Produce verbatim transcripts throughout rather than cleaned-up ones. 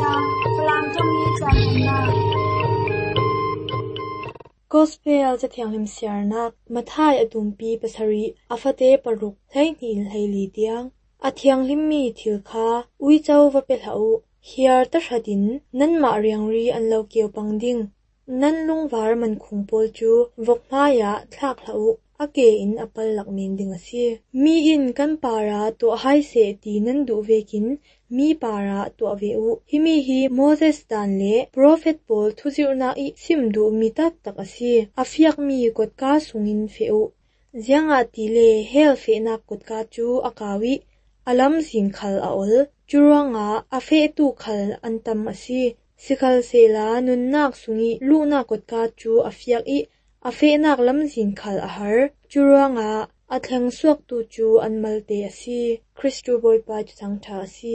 Flang trong hi chan na Gospelจะเทียงลิมเสียร์นักมาท่ายอดุมปีปัสรีอาฟาเตปรุกไทนิลไฮลีเดียงอาเทียงลิมมีทิลคาอุยเจ้าวะเปลาเฮียร์ตะชดินนั่นมาเรียงรีอันเลาเกียวปังดิงนั่นลุงวาร์มันคงโปลจูวกมายะทากลาอาเกอินอปัลลักเมนดิงสิมีอินกันปาราตัวไฮเซตีนันดูเวกินมีปาราตัวเวอุฮิมีฮีโมเสสดานเลโปรเฟตโปลทุจิรนาอิซิมดูมีตักตักสิอาฟิยักมีกดกาสุงินเฟอุเจียงอาติเลเฮลเฟนักกดกาจูอากาวิอลัมสินขัลอาอลจูรังอาอาเฟตูขัลอันตัมอสิสิขัลเซลานุนนักสุงิลูนักกดกาจูอาฟิยักอิอาเฟนักลัมสินขัลอาหารจูรังอาอัตลังสวกตูจูอันมัลเตอสิคริสตูบอยปาจุทังทาสิ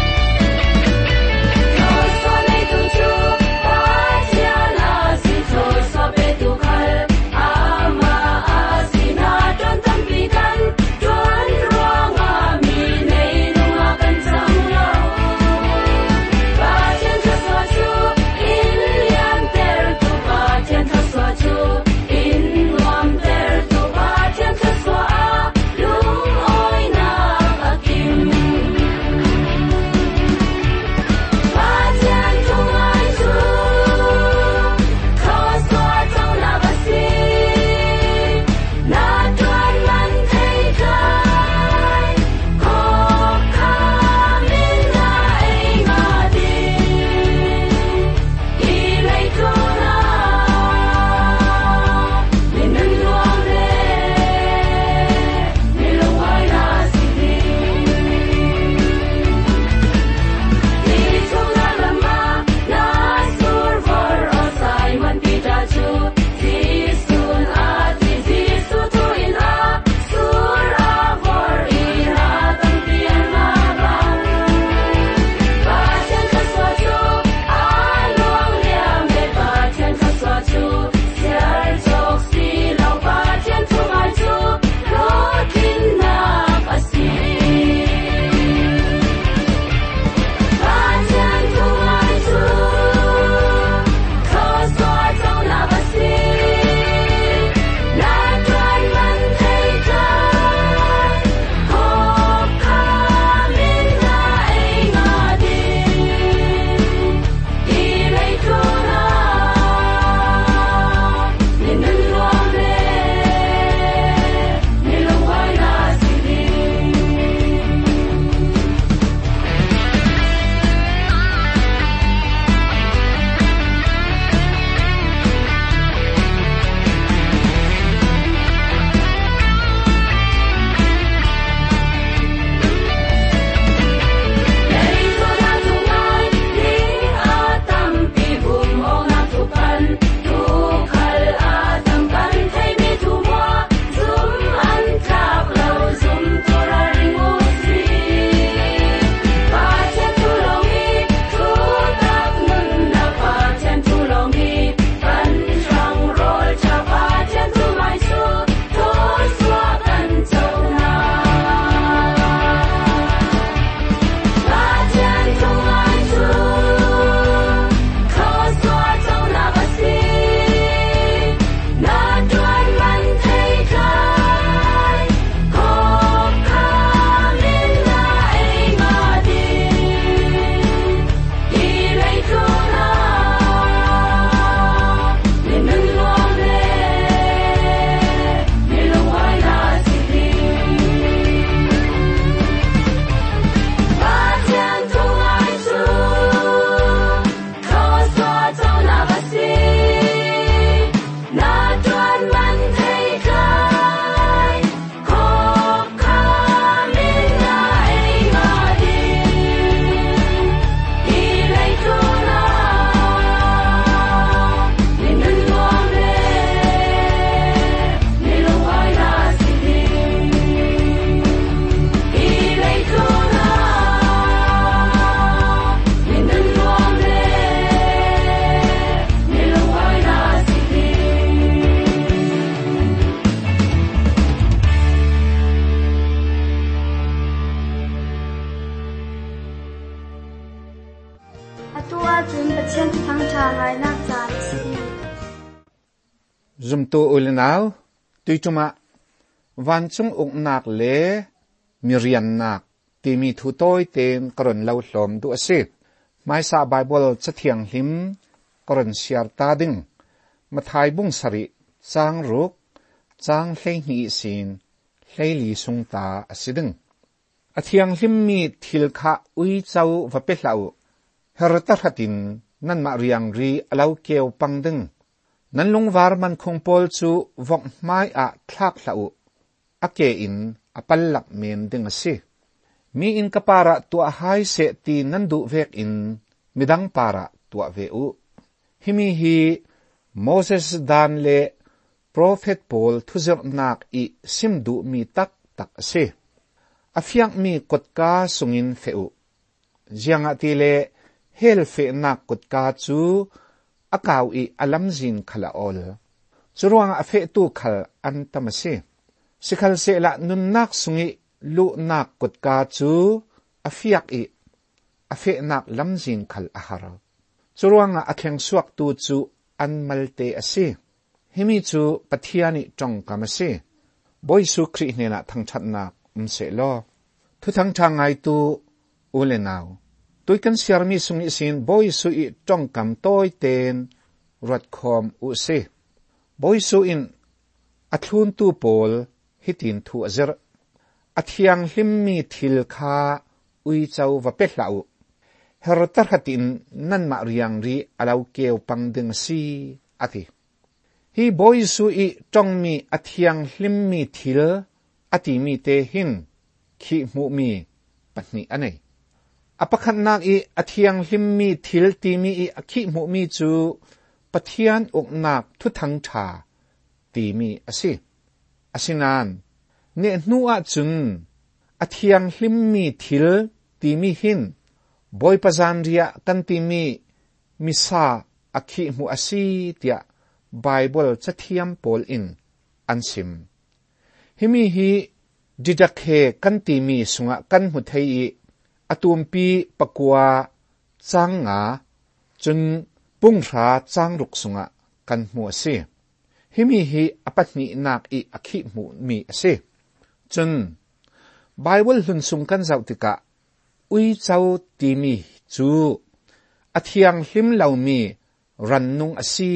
Cho zum tu ulinau tui chuma van chung uk nak le mirian nak ti mi thu toy ten karon lau hlom du ase mai sa bible cha thiang hlim karon siar ta ding mathai bung sari chang ruk chang hlei ni sin hlei li sung ta asiding athiang hlim mi thil kha ui chau va pe hlau herta hatin nan ma riang ri alau keu pangding nan lung war man khong pol chu vok mai a thlak hlau ake in apallak men ding ase mi in kapara tu a hai se ti nan du vek in midang para tu ve u himi hi Moses dan le prophet Paul thuzir nak i simdu mi tak tak ase afiang mi kotka sungin feu jianga ti le hel fe nak kotka chu akaw i alamzin khala ol churuang a fe tu khal an tamase sikhal se la nun nak sungi lu nak kotka chu afiak i afe nak lamzin khal ahar churuang a kheng suak tu chu an malte ase himi chu pathiani tong kamase boisu khri hnena thangchat nak umse lo thu thang thangai tu ulenau tuikan siarmi sungi sin boisu i tong kam toy ten rat khom u se boisu in athun tu pol hitin thu azer athiang hlimmi thil kha ui chau va pe hlau hertar hatin nan ma riang ri alau keu pangding si ati hi boisu i tongmi athiang hlimmi thil ati mi te hin khi mu mi patni anei apakhan nak i athiang hlimmi thil ti mi i akhi mu mi chu pathian ok nak thu thang tha ti mi ase asinan ne nuwa chun athiang hlimmi thil ti mi hin boy pazan ria kan ti mi misa akhi mu asi tia bible chathiam pol in ansim himi hi didakhe kan ti mi sunga kan mu thei atumpi pakwa changa chun pungra changruk sunga kan mu ase himi hi apatni nak i akhi mu mi ase chun bible hun sung kan zautika ui chau ti mi chu athiang hlim lau mi rannung asi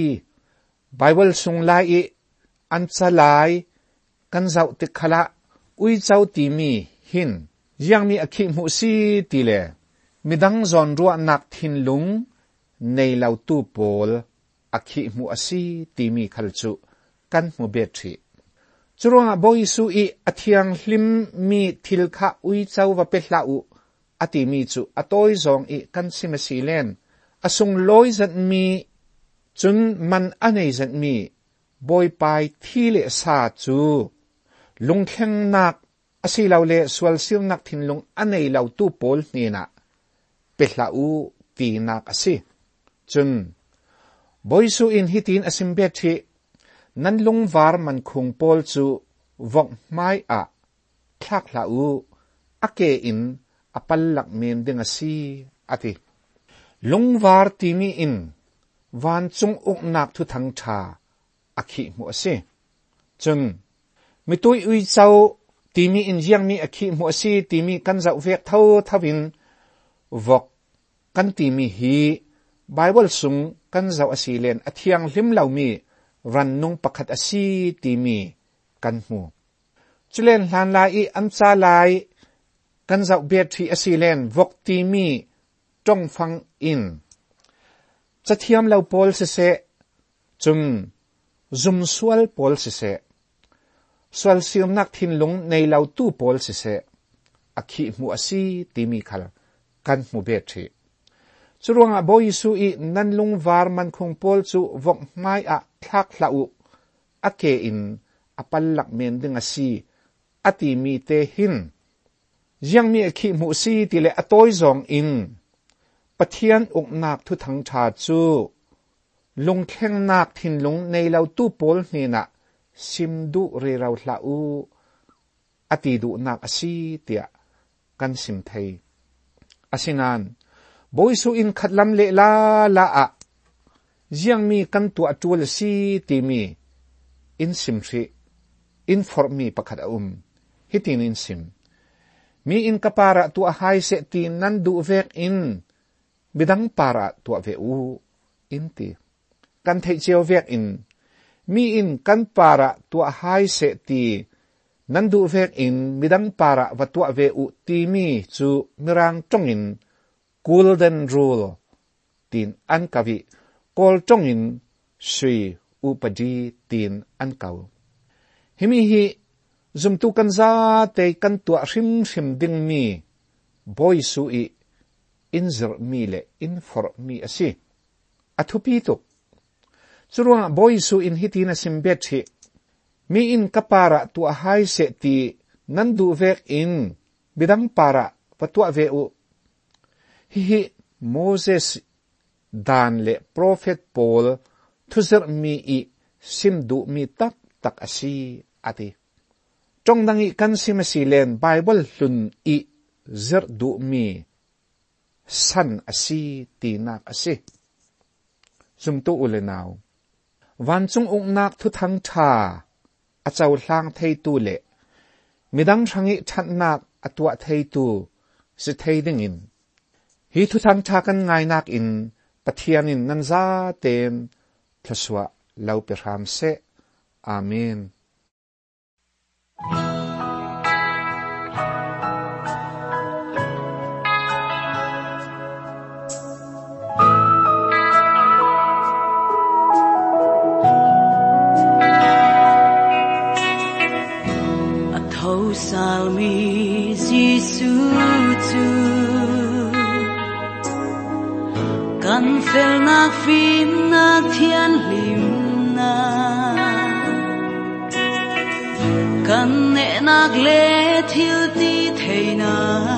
bible sung lai i an chalai kan zautik khala ui chau ti mi hin yang mi akhi mu si ti le midang zon ruwa nak thin lung nei lau tu pol akhi mu asi ti mi khalchu kan mu betri churonga boisu i athiang hlim mi thil kha ui chau wa pe hlau ati mi chu atoi zong i kan simasi len asung loi zat mi chun man anei zat mi boy pai thile sa chu lungkheng nak asi lau le swal sil nak thin lung anei lau tu pol ni na pe hlau ti nak asi chun boisu in hitin asim betri nan lung var man khung pol chu vok mai a thak hlau ake in apallak men ding asi ati lungwar ti mi in van chung uk nak thu thang tha akhi mu ase chun mitui ui chau ti mi in jiang mi akhi mu ase ti mi kan zau vek thau thawin vok kan ti mi hi bible sung kan zau asi len athiang hlim lau mi ran nung pakhat asi ti mi kan mu chulen hlan lai i an cha lai kan zau bet thi asilen vok ti mi tong phang in chathiam lau pol se se chum zum swal pol se se swal siam nak thin lung nei lau tu pol se se akhi mu asi ti mi khal kan mu bet thi churonga boisu i nan lung var man khung pol chu vok mai a thak hlau ake in apallak men ding asi ati mi te hin jiang mi akhi mu si ti le atoi zong in pathian uk nak thu thang tha chu lungkheng nak thin lung nei lau tu pol ni na simdu re rau hlau ati du nak asi tia kan sim thei asinan boisu in khatlam le la la a jiang mi kan tu atul si ti mi in sim tri in for mi pakhat a um hitin in sim mi in kapara tu a hai se ti nan du vek in bidang para tu ve u in ti kan thei cheu vek in mi in kan para tu a hai se ti nan du vek in bidang para wa tu ve u ti mi chu mirang tongin golden rule tin an kavi kol tongin sui upadi tin an kau himi hi zum tu kan za te kan tu hrim hrim ding mi boy su i in zer mi le in for mi asi athupi tu churwa boy su in hitina simbet hi mi in kapara tu a hai se ti nan du vek in bidang para patwa ve u hi hi Moses dan le prophet Paul thuzer mi i simdu mi tak tak asi ati trong dangi kan simasilen Bible hlun i zer du mi san asi tinak asi zumtu ulenaw wanchung ungnak thu thang tha achau hlang thei tu le midang thangi thatnak atwa thei tu si thei dingin hi thu thang tha kan ngai nak in pathianin nanza tem thlaswa lau perham se amen Salmi Giêsu tu kan fel na fin na thiên lim na kan ne nak le thil ti thei na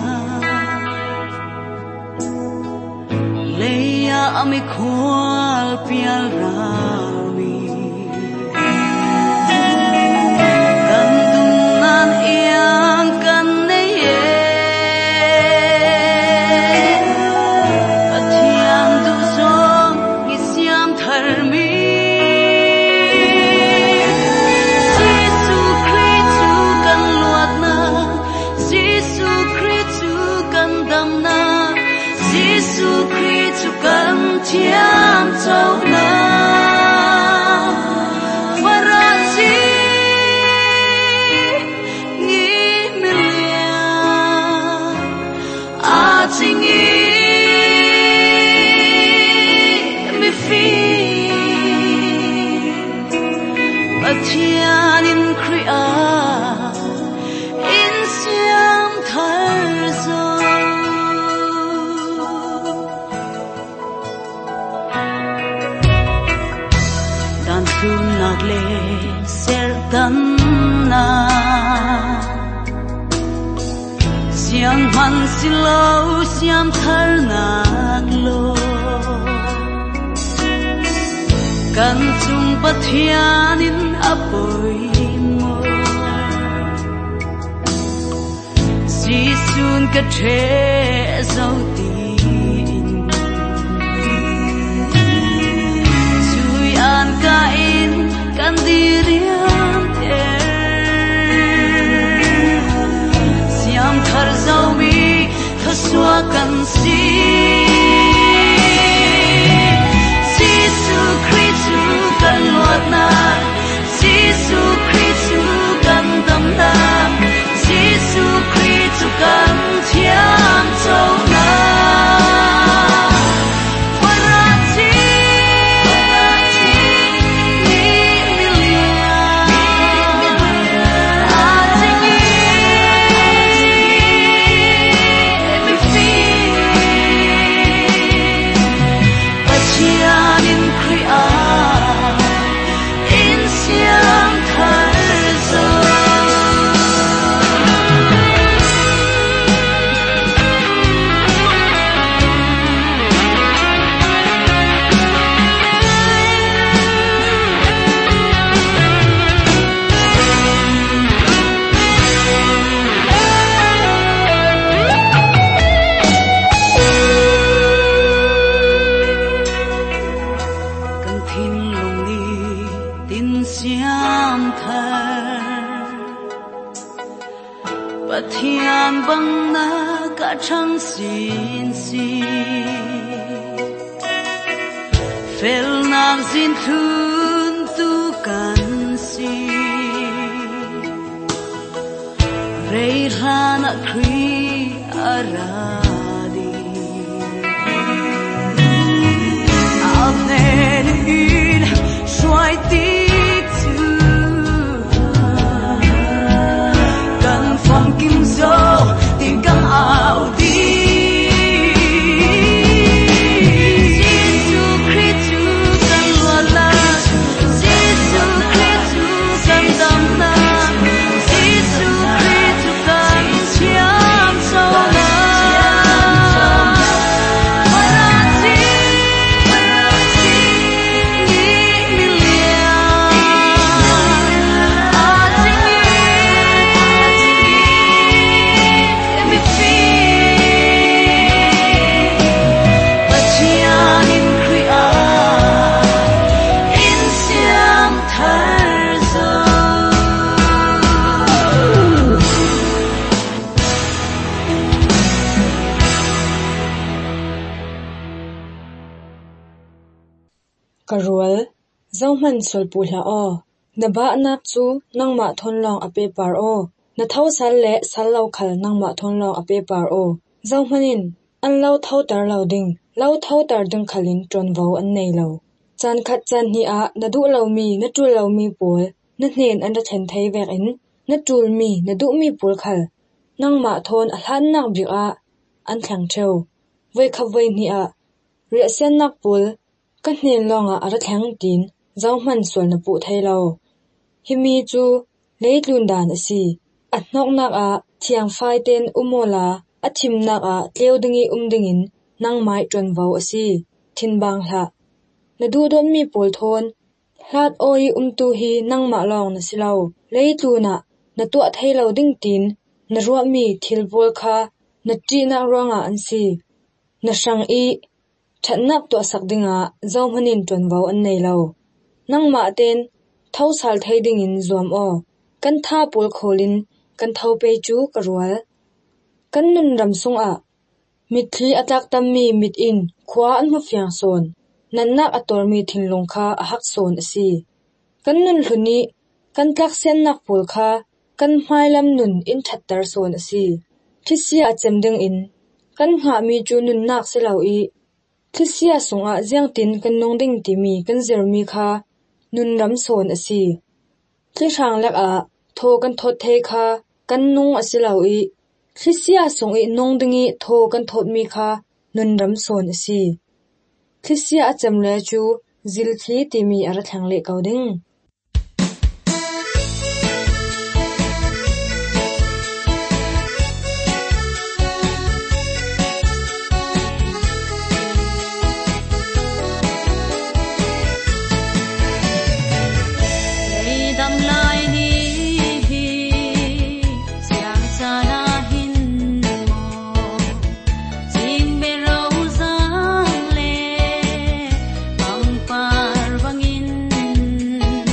le ya ami khwal pial ra Chiam châu na Farasi Ngi milia A chingi Mi fi Batian in kriya In siam tharzo nagle sertan na siam man silo siam thar naglo kan chung pathianin apoi mo si sun ka the zau tin sui an ka in kan diriam ter siam thar zau mi thaswa kan si Giêsu Christu kan luat na Giêsu Christu kan dam na Giêsu Christu kan thiam châu na Hãy subscribe Pathian bang na ka chang sin si Fel nak zin thun tu kan si Rei rana kri aradi Avnen il shuai ti tu Kan phong kim zo tình căng ảo đi Karual, zong man sol pu hla o. Na ba nak chu nang ma thon long ape par o. Na thau sal le sal lau khal nang ma thon long ape par o. Zong manin, an lau thau tar lau ding, lau thau tar ding khalin tron vau an nei lau. Chan khat chan hi a na du lau mi na tul lau mi pol, na hnen an ra chen thei vek in, na tul mi na du mi pol khal. Nang ma thon a hlan nak bik a, an thlang treo. Voi khap voi ni a, ria sen nak pol, kan hnen longa ara thlang tin zau man sol na pu thai lo himi chu leitlun dan asi athnok nak a thiang phai ten umola athim nak a tleudingi umdingin nangmai tron vau asi thinbang hla na du don mi pol thon hlat oi umtu hi nangma long na silo leitluna na tu thai lo ding tin na ro mi thilbol kha na ti na ronga ansi na sang i Thatnak to sak dinga zau manin tron vau an nei lo nang ma ten thau sal thai ding in zuam o kan tha pol kholin kan thau pe chu karual kan nun ram sung a mitli atak tam mi mit in khwa an mu fyang son nannak ator mi thinlong kha a hak son asi kan nun hluni kan tlak sen nak pol kha kan hmailam nun in thattar son asi thisia chem ding in kan nga mi chu nun nak se lau i Thisia sunga ziang tin kan nong ding ti mi kan zer mi kha nun ram son asi thli rang lak a tho kan thot thei kha kan nung asilau i Thisia sung i nong dingi tho kan thot mi kha nun ram son asi Thisia acham le chu zil thli ti mi ara thlang le kau ding Bang par bangin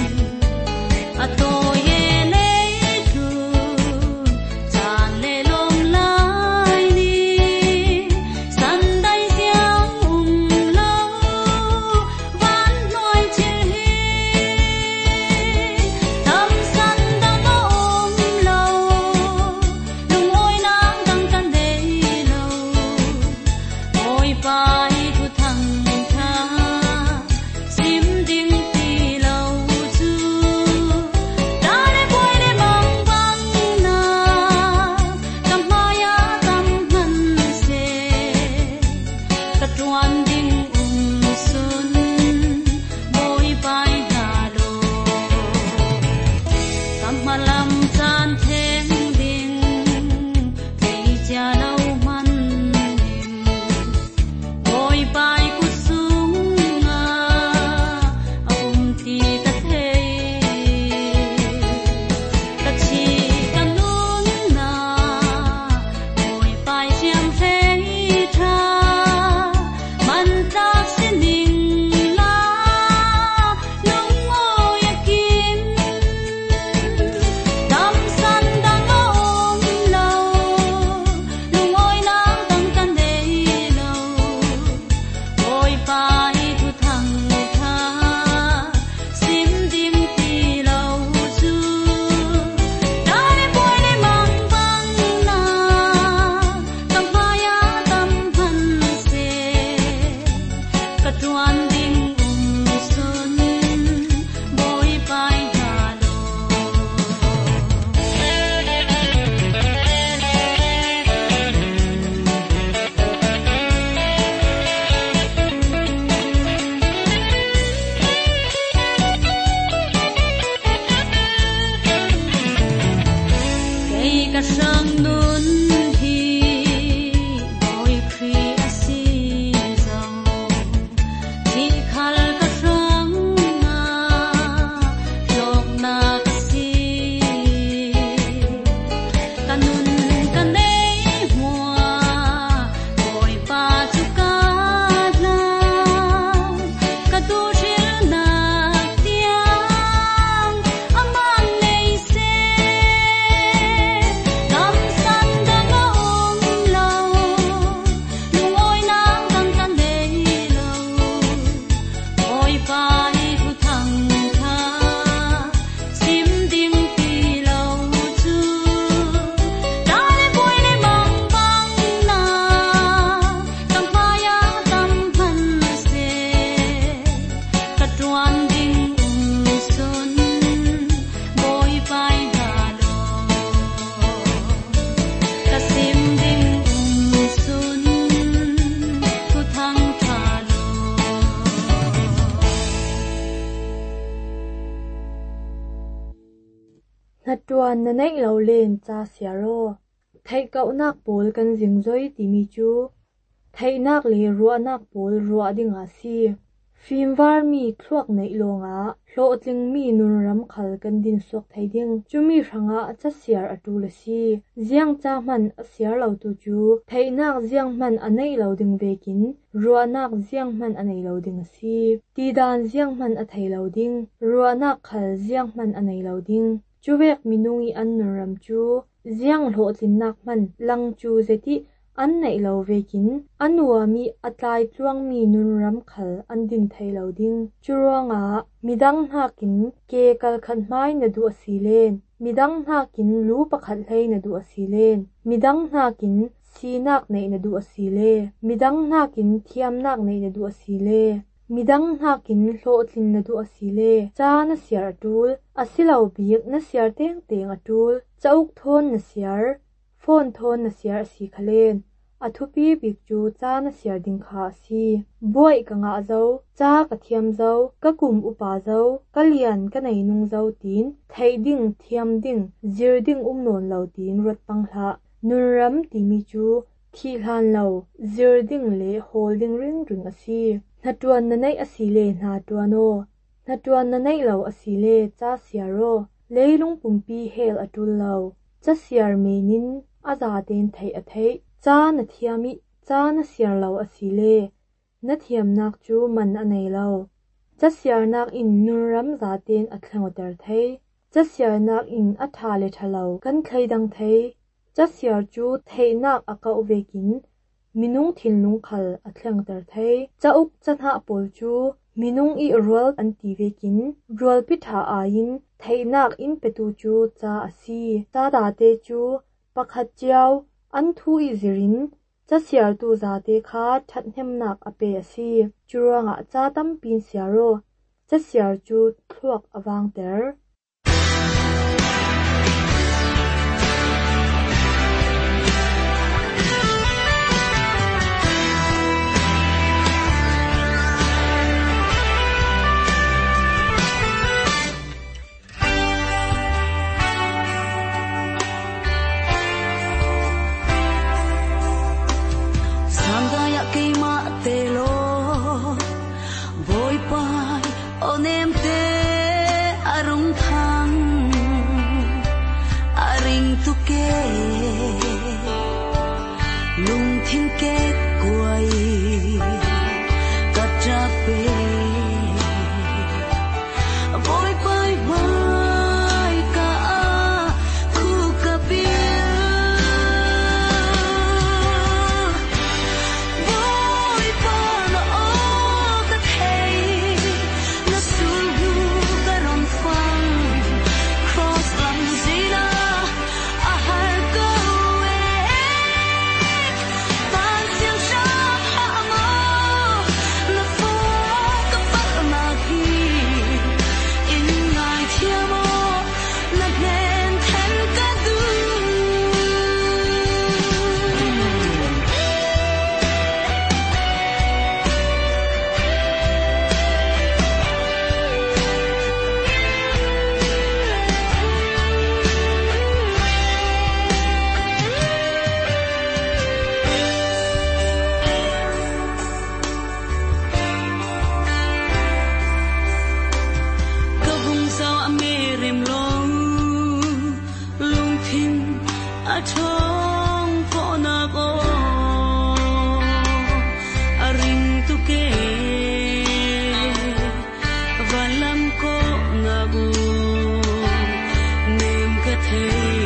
Natuan na nei lo len cha siaro thai kau nak pol kan jingzoi timi chu thai nak le ruwa nak pol ruwa dinga si fimwar mi thluak nei longa hlo tling mi nun ram khal kan din sok thai ding chumi ranga cha siar atu la si jiang cha man a siar lo tu chu thai nak jiang man anei lo ding vekin ruwa nak jiang man anei lo ding si ti dan jiang man a thai lo ding ruwa nak khal jiang man anei lo ding chuwek minungi an nuram chu jiang hlo tlin nak man lang chu zeti an nei lo vekin anua mi atlai tluang mi nunram khal an din thai lo ding churonga midang hakin ke kal khan mai na du asilen midang hakin lu pakhat hlei na du asilen midang hakin sinak nei na du asile midang hakin thiam nak nei na du asile midang hakin hlo tlin na du asile cha na siar atul asilo biak na siar teng teng atul chauk thon na siar phone thon na siar asi khalen athupi bik chu cha na siar ding kha si boi ka nga zo cha ka thiam zo ka kum upa zo ka lian ka nei nung zo tin thai ding thiam ding zir ding um non lo tin rot pang hla nunram ti mi chu thi hlan lo zir ding le holding ring ring asi natuan na nei asile na tuano natuan na nei lo asile cha siaro leilung pumpi hel atul lo cha siar menin aza ten thai a thai cha na thiami cha na siar lo asile na thiam nak chu man anei lo cha siar nak in nunram za ten a thlangoter thai cha siar nak in a tha le thalo kan thlai dang thai cha siar chu thai nak a ka vekin minung thil nung khal a thlangoter thai cha uk cha na pol chu minung i rual an ti vekin rual pitha a in thai nak in petu chu cha asi ta da te chu pakhat chiao an thu i zirin cha siar tu za te kha thatnem nak ape asi churonga cha tam pin siaro cha siar chu thluak awang ter Dance thei